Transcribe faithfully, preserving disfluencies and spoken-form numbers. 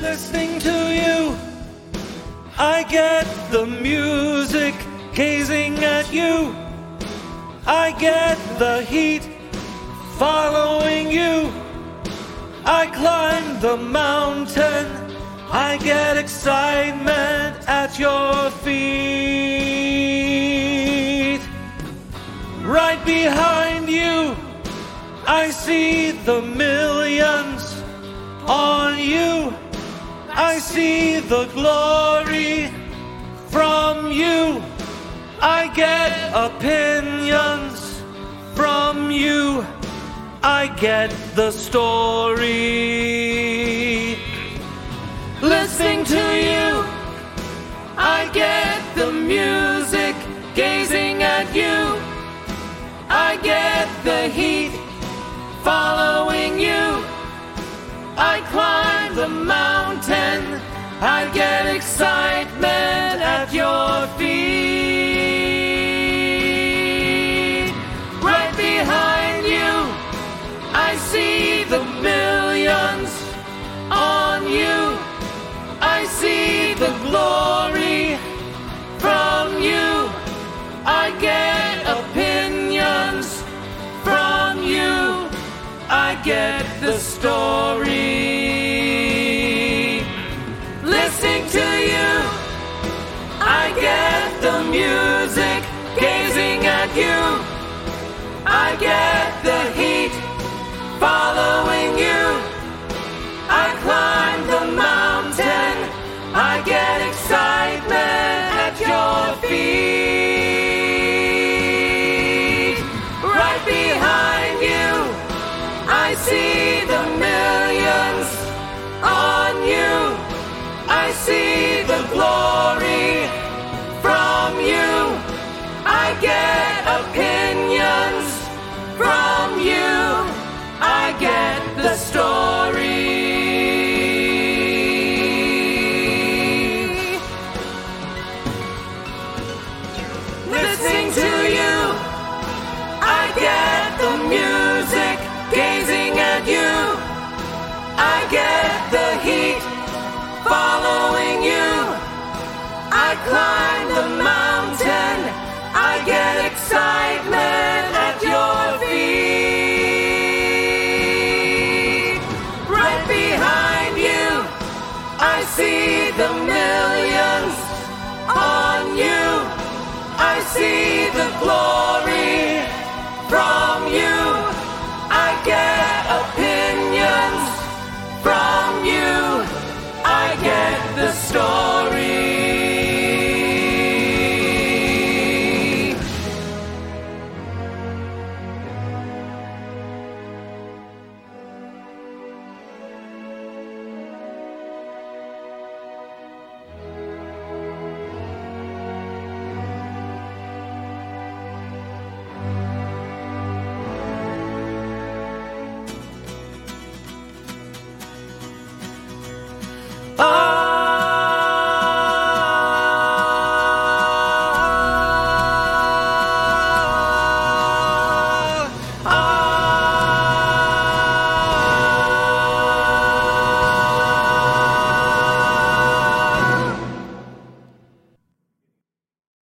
Listening to you, I get the music. Gazing at you, I get the heat. Following you, I climb the mountain. I get excitement at your feet. Right behind you, I see the millions. On you, I see the glory. From you, I get opinions. From you, I get the story. Listening to you, I get the music. Gazing at you, I get the heat. Following you, I climb the mountain. I get excitement at your feet. Right behind you, I see the millions. On you, I see the glory. From you, I get opinions. From you, I get the story. Listening to you, I get the music. Gazing at you, I get the heat. Following you, I climb the mountain. I get excitement at your feet. Right behind you, I see the millions. On you, I see the glory. From you, I get opinions. From you, I get the story. Listening to you, I get the music. Gazing at you, I get the heat. Following you, I climb the mountain. I get excitement at your feet. Right behind you, I see the millions. On you, I see the glory.